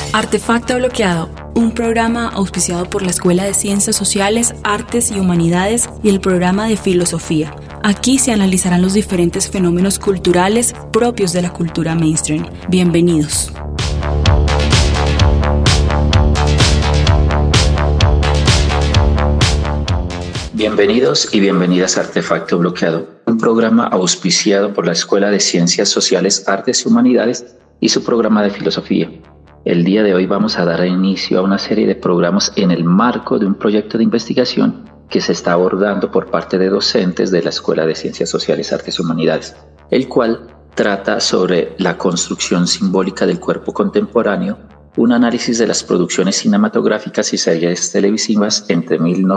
Artefacto Bloqueado, un programa auspiciado por la Escuela de Ciencias Sociales, Artes y Humanidades y el programa de Filosofía. Aquí se analizarán los diferentes fenómenos culturales propios de la cultura mainstream. Bienvenidos. Bienvenidos y bienvenidas a Artefacto Bloqueado, un programa auspiciado por la Escuela de Ciencias Sociales, Artes y Humanidades y su programa de Filosofía. El día de hoy vamos a dar inicio a una serie de programas en el marco de un proyecto de investigación que se está abordando por parte de docentes de la Escuela de Ciencias Sociales, Artes y Humanidades, el cual trata sobre la construcción simbólica del cuerpo contemporáneo, un análisis de las producciones cinematográficas y series televisivas entre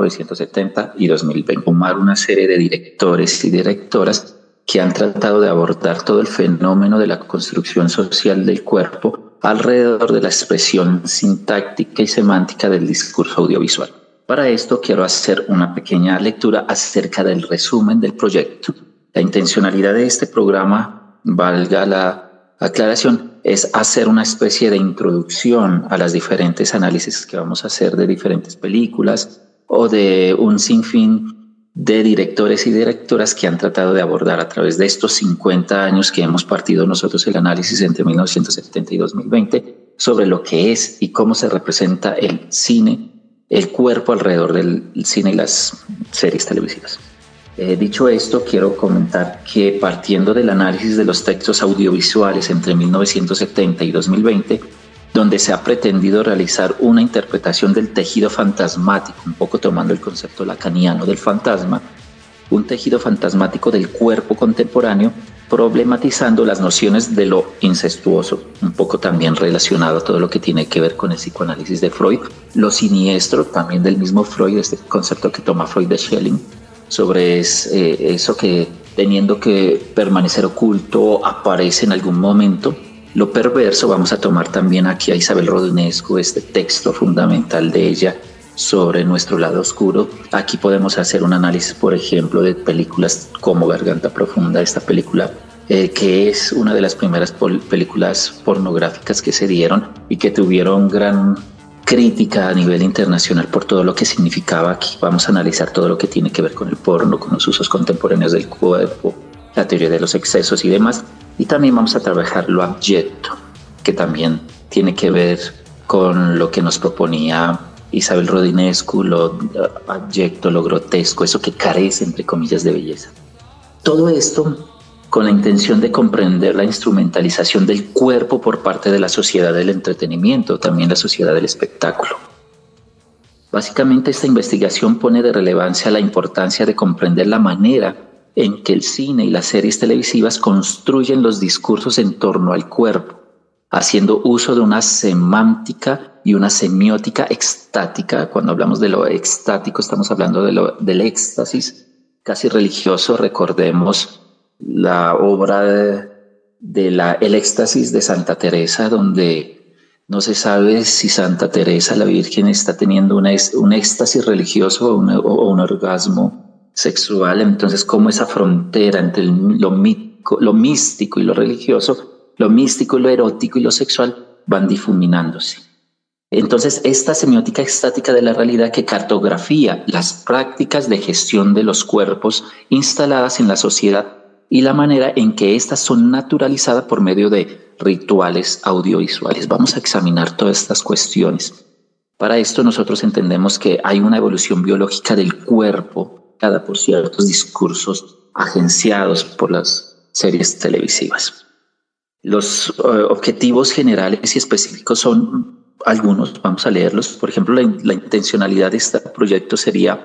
1970 y 2020. Tomar una serie de directores y directoras que han tratado de abordar todo el fenómeno de la construcción social del cuerpo alrededor de la expresión sintáctica y semántica del discurso audiovisual. Para esto quiero hacer una pequeña lectura acerca del resumen del proyecto. La intencionalidad de este programa, valga la aclaración, es hacer una especie de introducción a las diferentes análisis que vamos a hacer de diferentes películas o de un sinfín de directores y directoras que han tratado de abordar a través de estos 50 años que hemos partido nosotros el análisis entre 1970 y 2020 sobre lo que es y cómo se representa el cine, el cuerpo alrededor del cine y las series televisivas. Dicho esto, quiero comentar que partiendo del análisis de los textos audiovisuales entre 1970 y 2020, donde se ha pretendido realizar una interpretación del tejido fantasmático, un poco tomando el concepto lacaniano del fantasma, un tejido fantasmático del cuerpo contemporáneo, problematizando las nociones de lo incestuoso, un poco también relacionado a todo lo que tiene que ver con el psicoanálisis de Freud, lo siniestro también del mismo Freud, este concepto que toma Freud de Schelling, sobre eso que teniendo que permanecer oculto aparece en algún momento. Lo perverso, vamos a tomar también aquí a Isabel Rodinescu, este texto fundamental de ella sobre nuestro lado oscuro. Aquí podemos hacer un análisis, por ejemplo, de películas como Garganta Profunda, esta película que es una de las primeras películas pornográficas que se dieron y que tuvieron gran crítica a nivel internacional por todo lo que significaba. Aquí vamos a analizar todo lo que tiene que ver con el porno, con los usos contemporáneos del cuerpo, la teoría de los excesos y demás. Y también vamos a trabajar lo abyecto, que también tiene que ver con lo que nos proponía Isabel Rodinescu, lo abyecto, lo grotesco, eso que carece, entre comillas, de belleza. Todo esto con la intención de comprender la instrumentalización del cuerpo por parte de la sociedad del entretenimiento, también la sociedad del espectáculo. Básicamente, esta investigación pone de relevancia la importancia de comprender la manera en que el cine y las series televisivas construyen los discursos en torno al cuerpo, haciendo uso de una semántica y una semiótica extática. Cuando hablamos de lo extático, estamos hablando del éxtasis casi religioso. Recordemos la obra El éxtasis de Santa Teresa, donde no se sabe si Santa Teresa, la Virgen, está teniendo un éxtasis religioso o un orgasmo sexual. Entonces, cómo esa frontera entre lo místico y lo religioso, lo místico y lo erótico y lo sexual van difuminándose. Entonces, esta semiótica estática de la realidad que cartografía las prácticas de gestión de los cuerpos instaladas en la sociedad y la manera en que éstas son naturalizadas por medio de rituales audiovisuales. Vamos a examinar todas estas cuestiones. Para esto nosotros entendemos que hay una evolución biológica del cuerpo por ciertos discursos agenciados por las series televisivas. Los objetivos generales y específicos son algunos, vamos a leerlos. Por ejemplo, la intencionalidad de este proyecto sería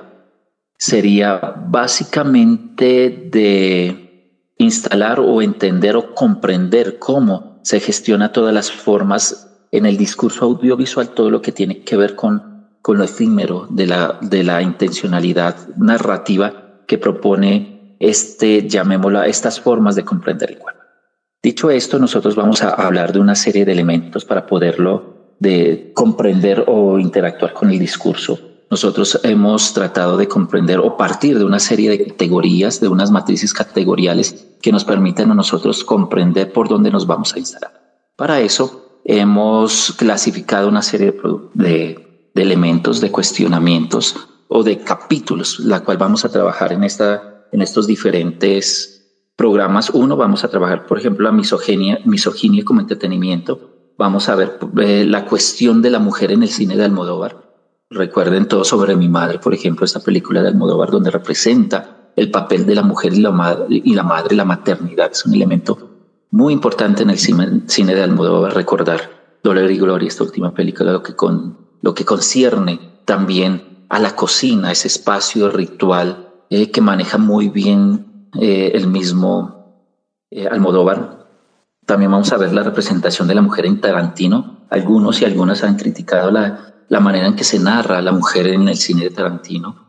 básicamente de instalar o entender o comprender cómo se gestiona todas las formas en el discurso audiovisual, todo lo que tiene que ver con lo efímero de la intencionalidad narrativa que propone llamémoslo, estas formas de comprender el cuerpo. Dicho esto, nosotros vamos a hablar de una serie de elementos para poderlo de comprender o interactuar con el discurso. Nosotros hemos tratado de comprender o partir de una serie de categorías, de unas matrices categoriales que nos permiten a nosotros comprender por dónde nos vamos a instalar. Para eso, hemos clasificado una serie de elementos, de cuestionamientos o de capítulos, la cual vamos a trabajar en estos diferentes programas. Uno, vamos a trabajar, por ejemplo, la misoginia como entretenimiento. Vamos a ver la cuestión de la mujer en el cine de Almodóvar. Recuerden Todo sobre mi madre, por ejemplo, esta película de Almodóvar donde representa el papel de la mujer y la madre, la maternidad. Es un elemento muy importante en el cine de Almodóvar. Recordar Dolor y Gloria, esta última película, lo que concierne también a la cocina, ese espacio ritual que maneja muy bien el mismo Almodóvar. También vamos a ver la representación de la mujer en Tarantino. Algunos y algunas han criticado la manera en que se narra a la mujer en el cine de Tarantino.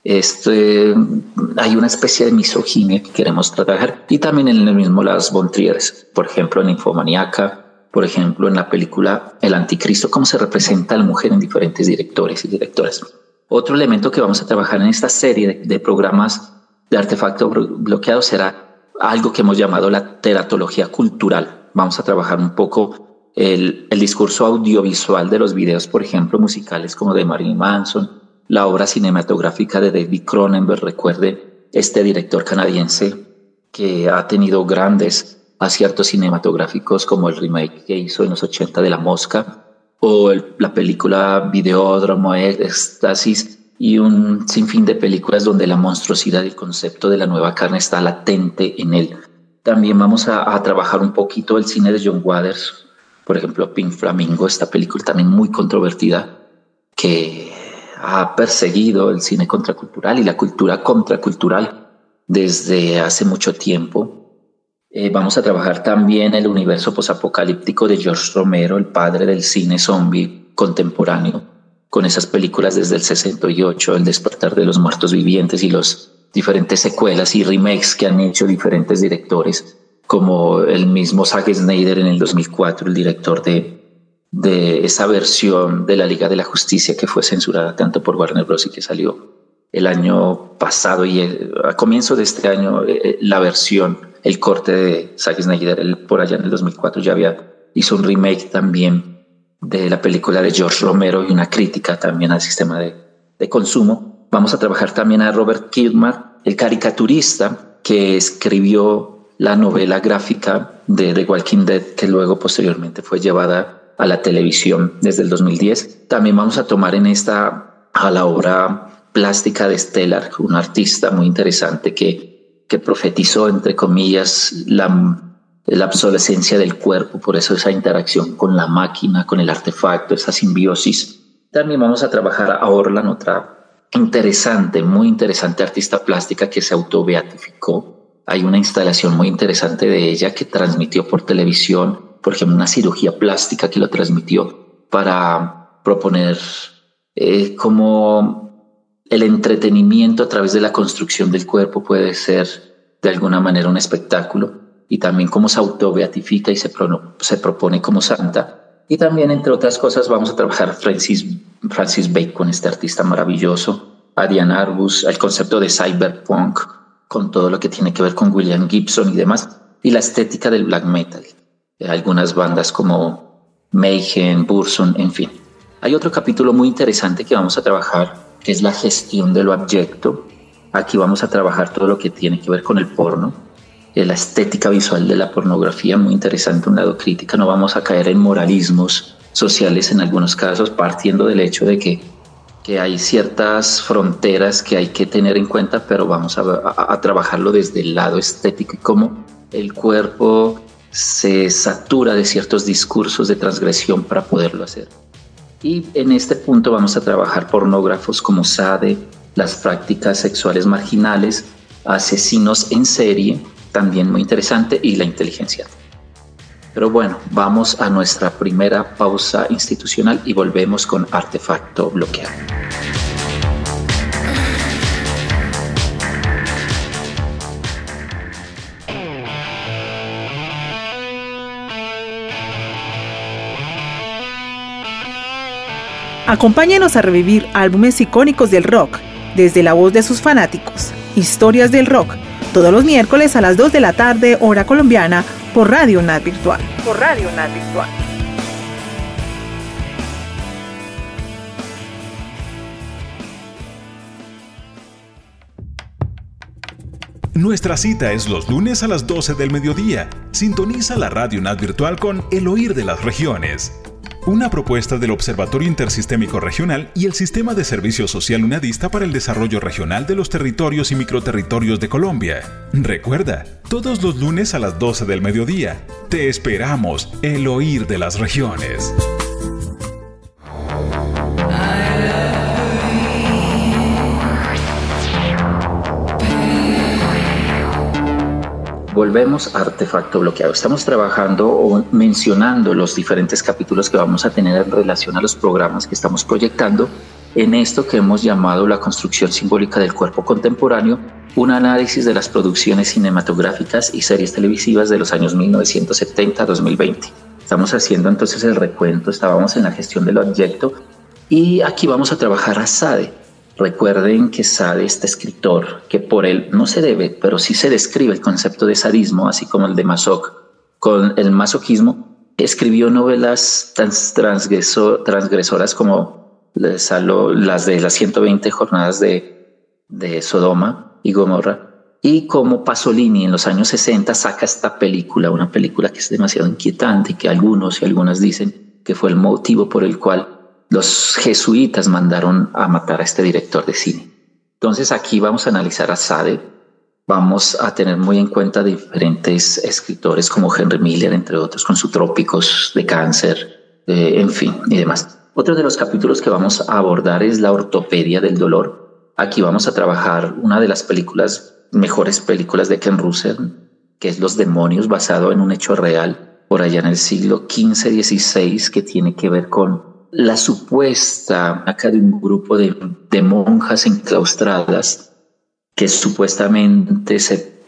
Hay una especie de misoginia que queremos trabajar. Y también en el mismo Lars von Trier, por ejemplo, en Ninfomaníaca, por ejemplo, en la película El Anticristo, cómo se representa a la mujer en diferentes directores y directoras. Otro elemento que vamos a trabajar en esta serie de programas de Artefacto Bloqueado será algo que hemos llamado la teratología cultural. Vamos a trabajar un poco el discurso audiovisual de los videos, por ejemplo, musicales como de Marilyn Manson, la obra cinematográfica de David Cronenberg. Recuerde, este director canadiense que ha tenido grandes aciertos cinematográficos como el remake que hizo en los 80 de La Mosca, o la película Videódromo, Éxtasis, y un sinfín de películas donde la monstruosidad y el concepto de la nueva carne está latente en él. También vamos a trabajar un poquito el cine de John Waters, por ejemplo, Pink Flamingo, esta película también muy controvertida que ha perseguido el cine contracultural y la cultura contracultural desde hace mucho tiempo. Vamos a trabajar también el universo posapocalíptico de George Romero, el padre del cine zombie contemporáneo, con esas películas desde el 68, El despertar de los muertos vivientes y los diferentes secuelas y remakes que han hecho diferentes directores, como el mismo Zack Snyder en el 2004, el director de esa versión de la Liga de la Justicia que fue censurada tanto por Warner Bros. Y que salió el año pasado, y a comienzo de este año la versión, el corte de Zack Snyder por allá en el 2004 hizo un remake también de la película de George Romero y una crítica también al sistema de consumo. Vamos a trabajar también a Robert Kirkman, el caricaturista que escribió la novela gráfica de The Walking Dead, que luego posteriormente fue llevada a la televisión desde el 2010. También vamos a tomar a la obra plástica de Stellar, un artista muy interesante que profetizó, entre comillas, la obsolescencia del cuerpo, por eso esa interacción con la máquina, con el artefacto, esa simbiosis. También vamos a trabajar a Orlan, otra muy interesante artista plástica que se autobeatificó. Hay una instalación muy interesante de ella que transmitió por televisión, por ejemplo, una cirugía plástica que lo transmitió para proponer cómo el entretenimiento a través de la construcción del cuerpo puede ser de alguna manera un espectáculo, y también cómo se autobeatifica y se propone como santa. Y también, entre otras cosas, vamos a trabajar Francis Bacon, este artista maravilloso, a Diane Arbus, el concepto de cyberpunk, con todo lo que tiene que ver con William Gibson y demás, y la estética del black metal. Algunas bandas como Mayhem, Burzum, en fin. Hay otro capítulo muy interesante que vamos a trabajar, que es la gestión de lo abyecto. Aquí vamos a trabajar todo lo que tiene que ver con el porno, la estética visual de la pornografía, muy interesante, un lado crítica. No vamos a caer en moralismos sociales en algunos casos, partiendo del hecho de que hay ciertas fronteras que hay que tener en cuenta, pero vamos a trabajarlo desde el lado estético y cómo el cuerpo se satura de ciertos discursos de transgresión para poderlo hacer. Y en este punto vamos a trabajar pornógrafos como Sade, las prácticas sexuales marginales, asesinos en serie, también muy interesante, y la inteligencia. Pero bueno, vamos a nuestra primera pausa institucional y volvemos con Artefacto Bloqueado. Acompáñenos a revivir álbumes icónicos del rock, desde la voz de sus fanáticos. Historias del rock, todos los miércoles a las 2 de la tarde, hora colombiana, por Radio UNAD Virtual. Nuestra cita es los lunes a las 12 del mediodía. Sintoniza la Radio UNAD Virtual con El Oír de las Regiones. Una propuesta del Observatorio Intersistémico Regional y el Sistema de Servicio Social UNADista para el Desarrollo Regional de los Territorios y Microterritorios de Colombia. Recuerda, todos los lunes a las 12 del mediodía. Te esperamos, El Oír de las Regiones. Volvemos a Artefacto Bloqueado. Estamos trabajando o mencionando los diferentes capítulos que vamos a tener en relación a los programas que estamos proyectando en esto que hemos llamado la construcción simbólica del cuerpo contemporáneo, un análisis de las producciones cinematográficas y series televisivas de los años 1970 a 2020. Estamos haciendo entonces el recuento, estábamos en la gestión del objeto y aquí vamos a trabajar a Sade. Recuerden que Sade, este escritor, que por él no se debe, pero sí se describe el concepto de sadismo, así como el de Masoch, con el masoquismo, escribió novelas tan transgresoras como las de las 120 jornadas de Sodoma y Gomorra, y como Pasolini en los años 60 saca esta película, una película que es demasiado inquietante y que algunos y algunas dicen que fue el motivo por el cual los jesuitas mandaron a matar a este director de cine. Entonces aquí vamos a analizar a Sade, vamos a tener muy en cuenta diferentes escritores como Henry Miller, entre otros, con sus Trópicos de Cáncer, en fin, y demás. Otro de los capítulos que vamos a abordar es la ortopedia del dolor. Aquí vamos a trabajar una de las mejores películas de Ken Russell, que es Los Demonios, basado en un hecho real por allá en el siglo XV-XVI, que tiene que ver con la supuesta acá de un grupo de monjas enclaustradas que supuestamente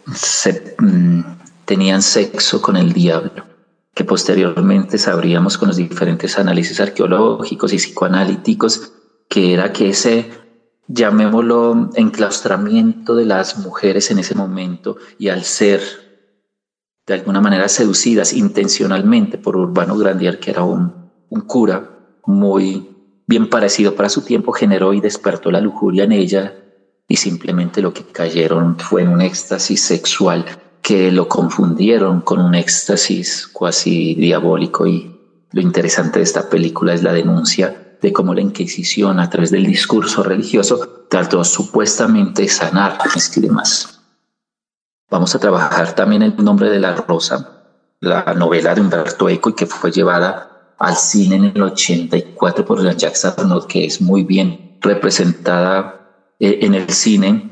tenían sexo con el diablo, que posteriormente sabríamos con los diferentes análisis arqueológicos y psicoanalíticos que era que ese, llamémoslo, enclaustramiento de las mujeres en ese momento, y al ser de alguna manera seducidas intencionalmente por Urbano Grandier, que era un cura muy bien parecido para su tiempo, generó y despertó la lujuria en ella, y simplemente lo que cayeron fue en un éxtasis sexual que lo confundieron con un éxtasis cuasi diabólico. Y lo interesante de esta película es la denuncia de cómo la Inquisición, a través del discurso religioso, trató supuestamente de sanar y demás. Vamos a trabajar también El Nombre de la Rosa, la novela de Umberto Eco, y que fue llevada al cine en el 84 por Jean-Jacques Arnaud, que es muy bien representada en el cine,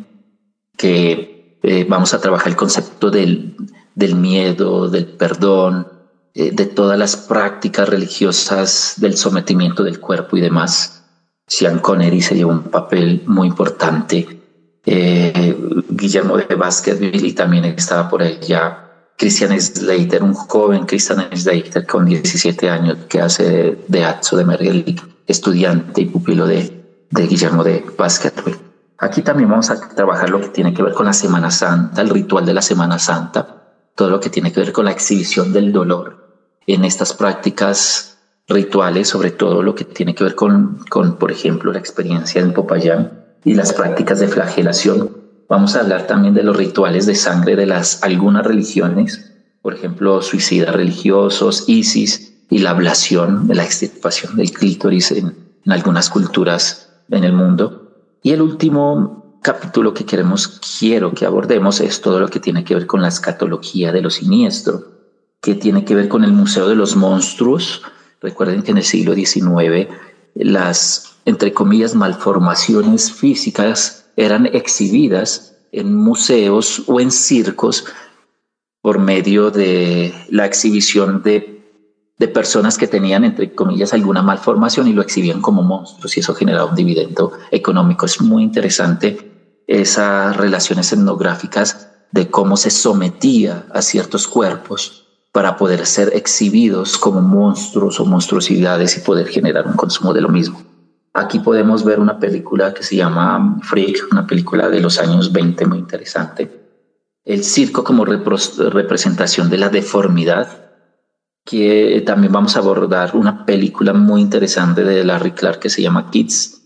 que vamos a trabajar el concepto del miedo, del perdón, de todas las prácticas religiosas, del sometimiento del cuerpo y demás. Sean Connery se llevó un papel muy importante, Guillermo de Baskerville, y también estaba por allá Christian Slater, un joven Christian Slater con 17 años, que hace de Atzo de Merrill, estudiante y pupilo de Guillermo de Baskerville. Aquí también vamos a trabajar lo que tiene que ver con la Semana Santa, el ritual de la Semana Santa, todo lo que tiene que ver con la exhibición del dolor en estas prácticas rituales, sobre todo lo que tiene que ver con por ejemplo, la experiencia en Popayán y las prácticas de flagelación. Vamos a hablar también de los rituales de sangre de algunas religiones, por ejemplo, suicidas religiosos, Isis, y la ablación, de la extirpación del clítoris en algunas culturas en el mundo. Y el último capítulo que quiero que abordemos es todo lo que tiene que ver con la escatología de lo siniestro, que tiene que ver con el Museo de los Monstruos. Recuerden que en el siglo XIX las, entre comillas, malformaciones físicas eran exhibidas en museos o en circos por medio de la exhibición de personas que tenían, entre comillas, alguna malformación, y lo exhibían como monstruos, y eso generaba un dividendo económico. Es muy interesante esas relaciones etnográficas de cómo se sometía a ciertos cuerpos para poder ser exhibidos como monstruos o monstruosidades y poder generar un consumo de lo mismo. Aquí podemos ver una película que se llama Freak, una película de los años 20 muy interesante. El circo como representación de la deformidad, que también vamos a abordar una película muy interesante de Larry Clark que se llama Kids,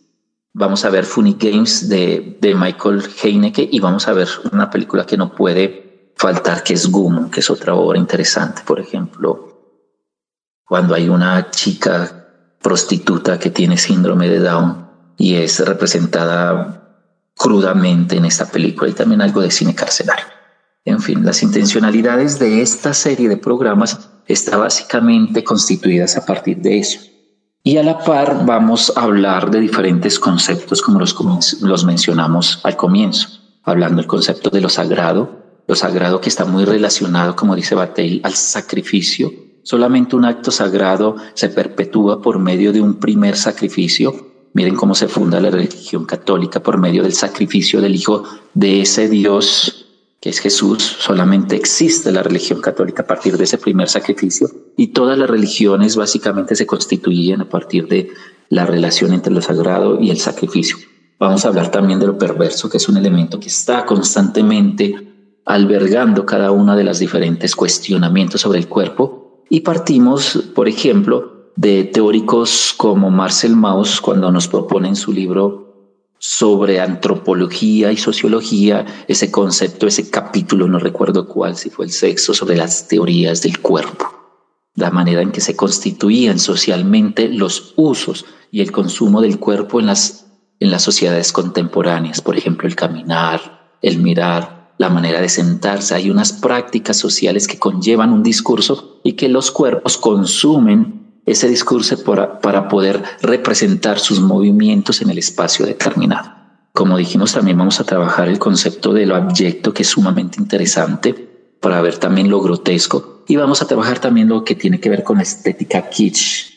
vamos a ver Funny Games de Michael Haneke y vamos a ver una película que no puede faltar, que es Goom, que es otra obra interesante. Por ejemplo, cuando hay una chica prostituta que tiene síndrome de Down y es representada crudamente en esta película, y también algo de cine carcelario. En fin, las intencionalidades de esta serie de programas están básicamente constituidas a partir de eso. Y a la par vamos a hablar de diferentes conceptos como los mencionamos al comienzo, hablando del concepto de lo sagrado que está muy relacionado, como dice Bataille, al sacrificio. Solamente un acto sagrado se perpetúa por medio de un primer sacrificio. Miren cómo se funda la religión católica por medio del sacrificio del Hijo de ese Dios que es Jesús. Solamente existe la religión católica a partir de ese primer sacrificio, y todas las religiones básicamente se constituyen a partir de la relación entre lo sagrado y el sacrificio. Vamos a hablar también de lo perverso, que es un elemento que está constantemente albergando cada una de las diferentes cuestionamientos sobre el cuerpo, y partimos, por ejemplo, de teóricos como Marcel Mauss, cuando nos propone en su libro sobre antropología y sociología ese concepto, ese capítulo, no recuerdo cuál, si fue el sexto, sobre las teorías del cuerpo, la manera en que se constituían socialmente los usos y el consumo del cuerpo en las sociedades contemporáneas. Por ejemplo, el caminar, el mirar, la manera de sentarse. Hay unas prácticas sociales que conllevan un discurso y que los cuerpos consumen ese discurso para poder representar sus movimientos en el espacio determinado. Como dijimos, también vamos a trabajar el concepto de lo abyecto, que es sumamente interesante, para ver también lo grotesco, y vamos a trabajar también lo que tiene que ver con la estética kitsch,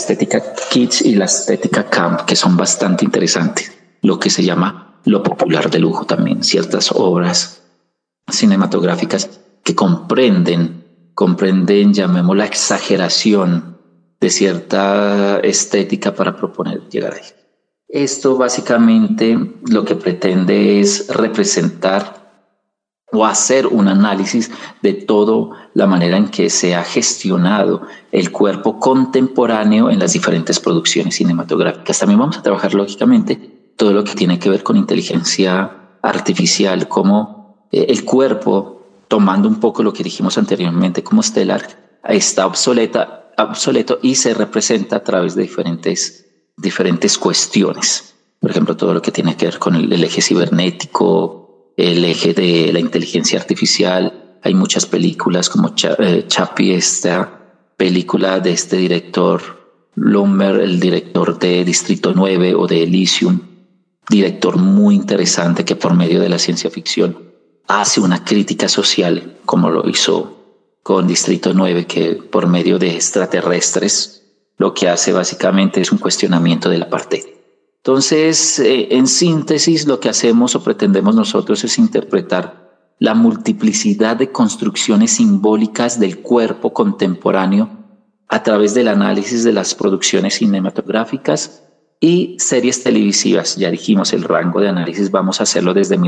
y la estética camp, que son bastante interesantes, lo que se llama lo popular de lujo también, ciertas obras cinematográficas que comprenden, llamemos la exageración de cierta estética para proponer llegar ahí. Esto básicamente lo que pretende es representar o hacer un análisis de toda la manera en que se ha gestionado el cuerpo contemporáneo en las diferentes producciones cinematográficas. También vamos a trabajar lógicamente todo lo que tiene que ver con inteligencia artificial, como el cuerpo, tomando un poco lo que dijimos anteriormente como estelar, está obsoleto y se representa a través de diferentes cuestiones. Por ejemplo, todo lo que tiene que ver con el eje cibernético, el eje de la inteligencia artificial. Hay muchas películas como Chappie, esta película de este director Lumber, el director de Distrito 9 o de Elysium, director muy interesante que por medio de la ciencia ficción hace una crítica social, como lo hizo con Distrito 9, que por medio de extraterrestres lo que hace básicamente es un cuestionamiento del apartheid. Entonces, en síntesis, lo que hacemos o pretendemos nosotros es interpretar la multiplicidad de construcciones simbólicas del cuerpo contemporáneo a través del análisis de las producciones cinematográficas y series televisivas. Ya dijimos el rango de análisis, vamos a hacerlo desde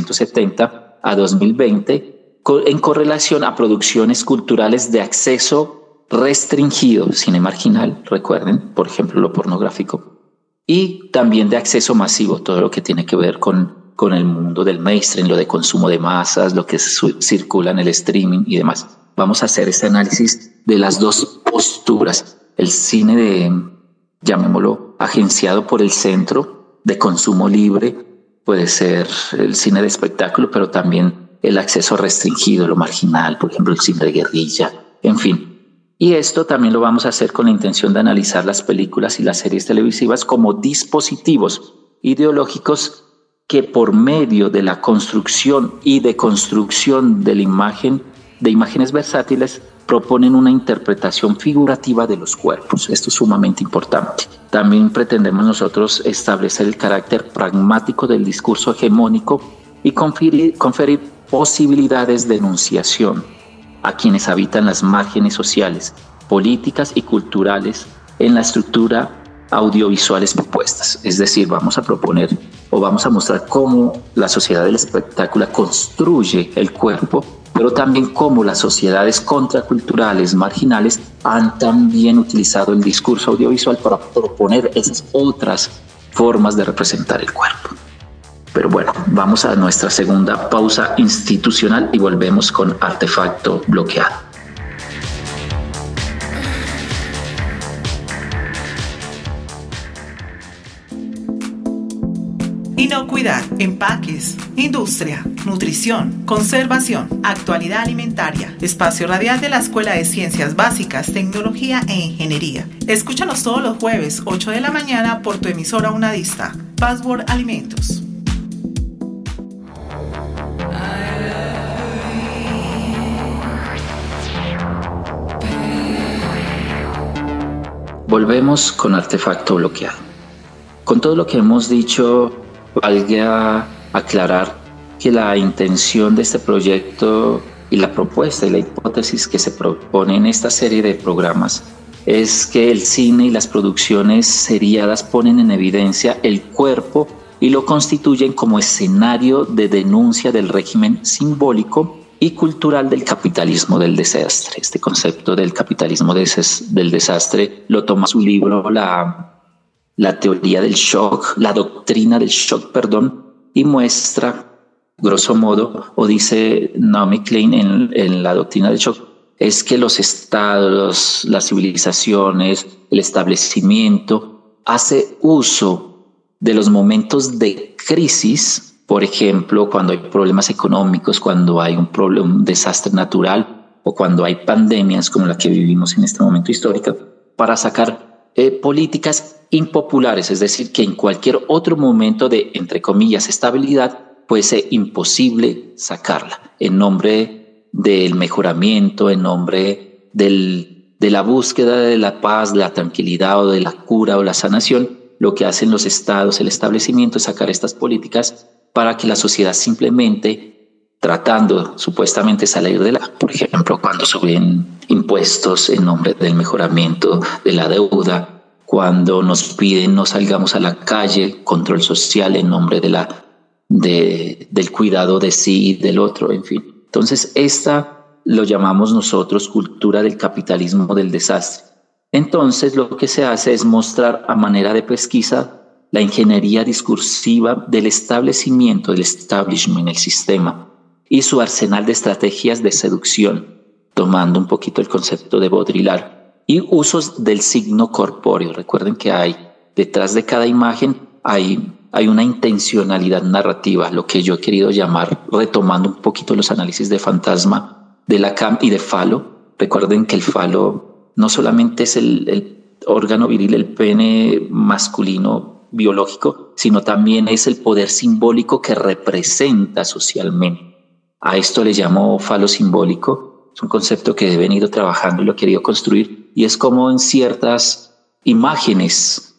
1970 a 2020, en correlación a producciones culturales de acceso restringido, cine marginal, recuerden, por ejemplo, lo pornográfico, y también de acceso masivo, todo lo que tiene que ver con el mundo del mainstream, lo de consumo de masas, lo que circula en el streaming y demás. Vamos a hacer este análisis de las dos posturas, el cine llamémoslo, agenciado por el centro de consumo libre, puede ser el cine de espectáculo, pero también el acceso restringido, lo marginal, por ejemplo, el cine de guerrilla, en fin. Y esto también lo vamos a hacer con la intención de analizar las películas y las series televisivas como dispositivos ideológicos que por medio de la construcción y deconstrucción de la imagen, de imágenes versátiles, proponen una interpretación figurativa de los cuerpos. Esto es sumamente importante. También pretendemos nosotros establecer el carácter pragmático del discurso hegemónico y conferir posibilidades de enunciación a quienes habitan las márgenes sociales, políticas y culturales en la estructura audiovisuales propuestas. Es decir, vamos a proponer o vamos a mostrar cómo la sociedad del espectáculo construye el cuerpo, pero también cómo las sociedades contraculturales, marginales, han también utilizado el discurso audiovisual para proponer esas otras formas de representar el cuerpo. Pero bueno, vamos a nuestra segunda pausa institucional y volvemos con Artefacto Bloqueado. Inocuidad, empaques, industria, nutrición, conservación, actualidad alimentaria. Espacio radial de la Escuela de Ciencias Básicas, Tecnología e Ingeniería. Escúchanos todos los jueves, 8 de la mañana, por tu emisora Unadista. Password Alimentos. Volvemos con Artefacto Bloqueado. Con todo lo que hemos dicho, valga aclarar que la intención de este proyecto y la propuesta y la hipótesis que se propone en esta serie de programas es que el cine y las producciones seriadas ponen en evidencia el cuerpo y lo constituyen como escenario de denuncia del régimen simbólico y cultural del capitalismo del desastre. Este concepto del capitalismo del desastre lo toma su libro La teoría del shock, la doctrina del shock, y muestra, grosso modo, o dice Naomi Klein en la doctrina del shock, es que los estados, las civilizaciones, el establecimiento hace uso de los momentos de crisis, por ejemplo, cuando hay problemas económicos, cuando hay un desastre natural o cuando hay pandemias como la que vivimos en este momento histórico, para sacar políticas impopulares, es decir, que en cualquier otro momento de, entre comillas, estabilidad, pues es imposible sacarla en nombre del mejoramiento, en nombre de la búsqueda de la paz, de la tranquilidad o de la cura o la sanación. Lo que hacen los estados, el establecimiento, es sacar estas políticas para que la sociedad simplemente, tratando supuestamente salir de por ejemplo, cuando suben impuestos en nombre del mejoramiento de la deuda, cuando nos piden no salgamos a la calle, control social en nombre del cuidado de sí y del otro, en fin. Entonces, esta lo llamamos nosotros cultura del capitalismo del desastre. Entonces, lo que se hace es mostrar a manera de pesquisa la ingeniería discursiva del establecimiento, del establishment, el sistema, y su arsenal de estrategias de seducción, tomando un poquito el concepto de Baudrillard, y usos del signo corpóreo. Recuerden que detrás de cada imagen hay una intencionalidad narrativa, lo que yo he querido llamar, retomando un poquito los análisis de fantasma de Lacan y de falo. Recuerden que el falo no solamente es el órgano viril, el pene masculino biológico, sino también es el poder simbólico que representa socialmente. A esto le llamo falo simbólico. Es un concepto que he venido trabajando y lo he querido construir, y es como en ciertas imágenes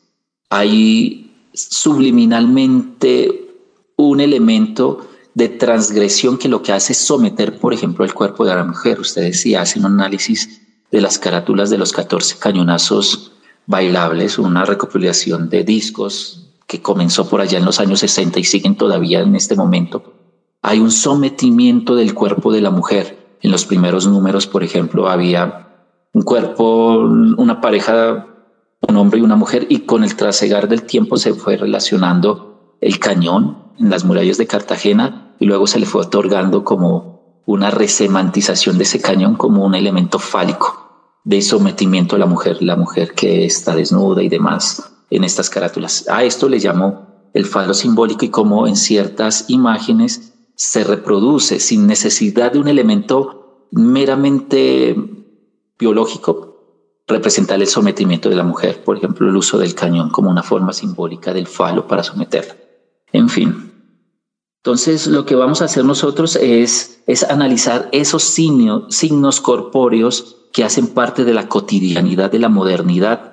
hay subliminalmente un elemento de transgresión que lo que hace es someter, por ejemplo, el cuerpo de la mujer. Ustedes sí hacen un análisis de las carátulas de los 14 cañonazos bailables, una recopilación de discos que comenzó por allá en los años 60 y siguen todavía en este momento. Hay un sometimiento del cuerpo de la mujer. En los primeros números, por ejemplo, había un cuerpo, una pareja, un hombre y una mujer, y con el trasegar del tiempo se fue relacionando el cañón en las murallas de Cartagena, y luego se le fue otorgando como una resemantización de ese cañón como un elemento fálico de sometimiento a la mujer que está desnuda y demás en estas carátulas. A esto le llamo el falo simbólico, y como en ciertas imágenes se reproduce sin necesidad de un elemento meramente biológico representar el sometimiento de la mujer, por ejemplo, el uso del cañón como una forma simbólica del falo para someterla. En fin. Entonces, lo que vamos a hacer nosotros es analizar esos signos corpóreos que hacen parte de la cotidianidad de la modernidad,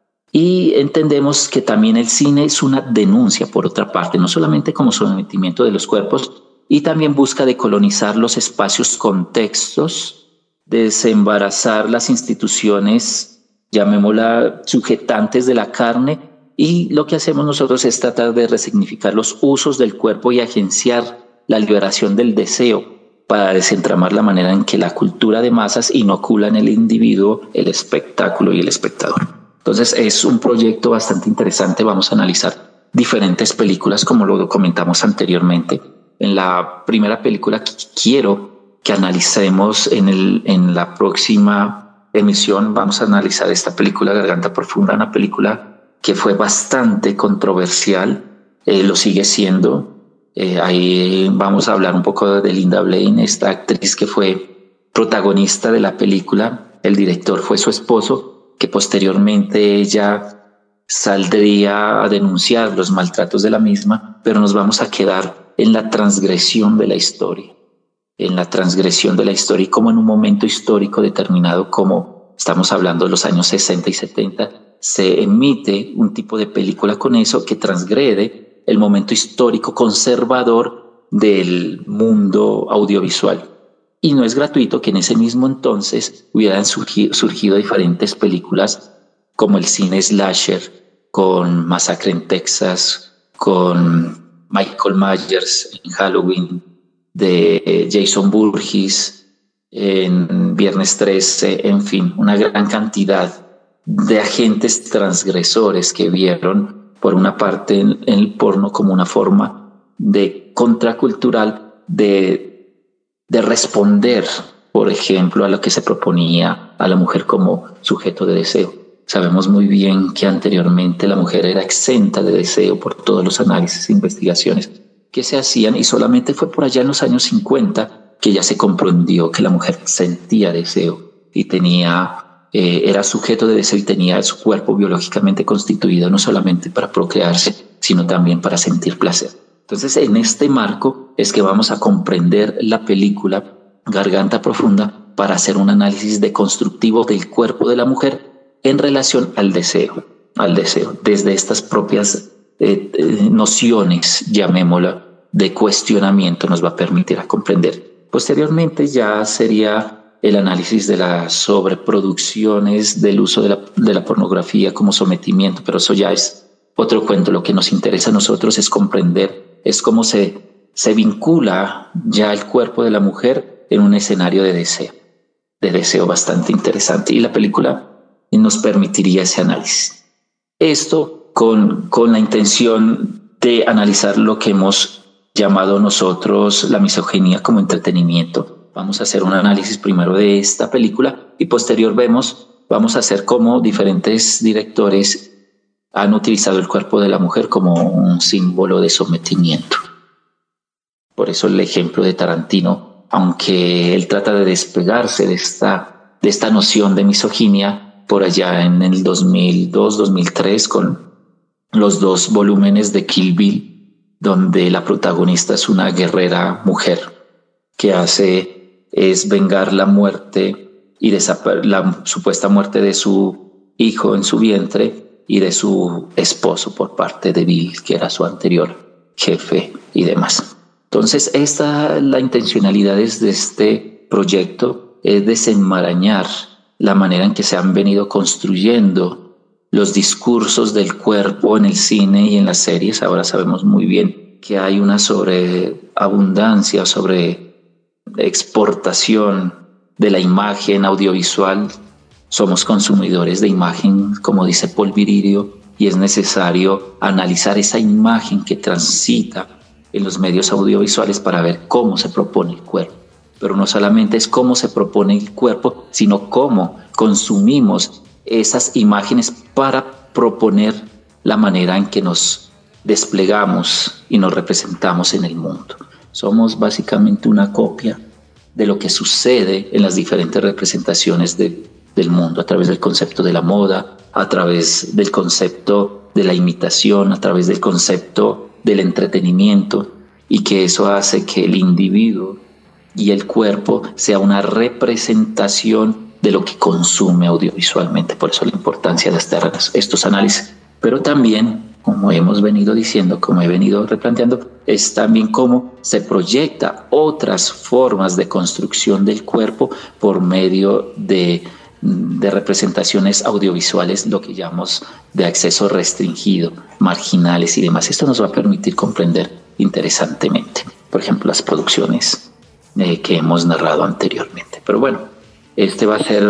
y entendemos que también el cine es una denuncia, por otra parte, no solamente como sometimiento de los cuerpos, y también busca decolonizar los espacios contextos, desembarazar las instituciones, llamémosla sujetantes de la carne, y lo que hacemos nosotros es tratar de resignificar los usos del cuerpo y agenciar la liberación del deseo para desentramar la manera en que la cultura de masas inocula en el individuo el espectáculo y el espectador. Entonces es un proyecto bastante interesante. Vamos a analizar diferentes películas, como lo comentamos anteriormente. En la primera película quiero que analicemos en la próxima emisión, vamos a analizar esta película Garganta Profunda, una película que fue bastante controversial, lo sigue siendo. Ahí vamos a hablar un poco de Linda Blaine, esta actriz que fue protagonista de la película. El director fue su esposo, que posteriormente ella saldría a denunciar los maltratos de la misma, pero nos vamos a quedar en la transgresión de la historia. En la transgresión de la historia y como en un momento histórico determinado, como estamos hablando de los años 60 y 70, se emite un tipo de película con eso que transgrede el momento histórico conservador del mundo audiovisual. Y no es gratuito que en ese mismo entonces hubieran surgido diferentes películas como el cine slasher, con Masacre en Texas, con Michael Myers en Halloween, de Jason Voorhees en Viernes 13, en fin, una gran cantidad de agentes transgresores que vieron, por una parte, el porno como una forma de contracultural de responder, por ejemplo, a lo que se proponía a la mujer como sujeto de deseo. Sabemos muy bien que anteriormente la mujer era exenta de deseo por todos los análisis e investigaciones que se hacían, y solamente fue por allá en los años 50 que ya se comprendió que la mujer sentía deseo y era sujeto de deseo y tenía su cuerpo biológicamente constituido no solamente para procrearse, sino también para sentir placer. Entonces, en este marco es que vamos a comprender la película Garganta Profunda para hacer un análisis deconstructivo del cuerpo de la mujer en relación al deseo, desde estas propias nociones, llamémosla, de cuestionamiento, nos va a permitir a comprender. Posteriormente ya sería el análisis de las sobreproducciones, del uso de la pornografía como sometimiento, pero eso ya es otro cuento. Lo que nos interesa a nosotros es comprender, es cómo se vincula ya el cuerpo de la mujer en un escenario de deseo bastante interesante, y la película nos permitiría ese análisis. Esto con la intención de analizar lo que hemos llamado nosotros la misoginia como entretenimiento. Vamos a hacer un análisis primero de esta película y posterior vamos a hacer cómo diferentes directores han utilizado el cuerpo de la mujer como un símbolo de sometimiento. Por eso el ejemplo de Tarantino, aunque él trata de despegarse de esta noción de misoginia por allá en el 2002-2003 con los 2 volúmenes de Kill Bill, donde la protagonista es una guerrera mujer que es vengar la muerte y la supuesta muerte de su hijo en su vientre y de su esposo por parte de Bill, que era su anterior jefe y demás. Entonces, la intencionalidad de este proyecto es desenmarañar la manera en que se han venido construyendo los discursos del cuerpo en el cine y en las series. Ahora sabemos muy bien que hay una sobreabundancia, exportación de la imagen audiovisual. Somos consumidores de imagen, como dice Paul Virilio, y es necesario analizar esa imagen que transita en los medios audiovisuales para ver cómo se propone el cuerpo. Pero no solamente es cómo se propone el cuerpo, sino cómo consumimos esas imágenes para proponer la manera en que nos desplegamos y nos representamos en el mundo. Somos básicamente una copia de lo que sucede en las diferentes representaciones del mundo, a través del concepto de la moda, a través del concepto de la imitación, a través del concepto del entretenimiento, y que eso hace que el individuo y el cuerpo sea una representación de lo que consume audiovisualmente. Por eso la importancia de estos análisis. Pero también, como hemos venido diciendo, como he venido replanteando, es también cómo se proyecta otras formas de construcción del cuerpo por medio de representaciones audiovisuales, lo que llamamos de acceso restringido, marginales y demás. Esto nos va a permitir comprender interesantemente, por ejemplo, las producciones que hemos narrado anteriormente. Pero bueno, este va a ser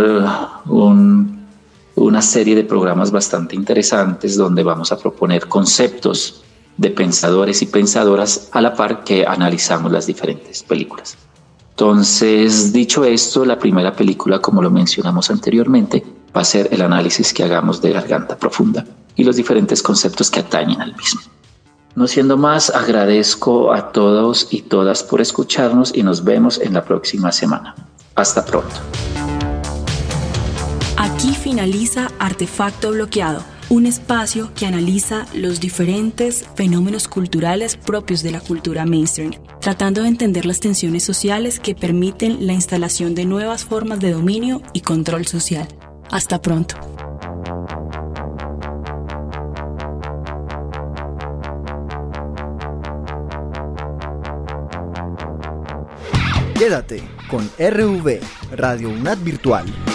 una serie de programas bastante interesantes donde vamos a proponer conceptos de pensadores y pensadoras a la par que analizamos las diferentes películas. Entonces, dicho esto, la primera película, como lo mencionamos anteriormente, va a ser el análisis que hagamos de Garganta Profunda y los diferentes conceptos que atañen al mismo. No siendo más, agradezco a todos y todas por escucharnos y nos vemos en la próxima semana. Hasta pronto. Aquí finaliza Artefacto Bloqueado, un espacio que analiza los diferentes fenómenos culturales propios de la cultura mainstream, tratando de entender las tensiones sociales que permiten la instalación de nuevas formas de dominio y control social. Hasta pronto. Quédate con RV, Radio UNAD Virtual.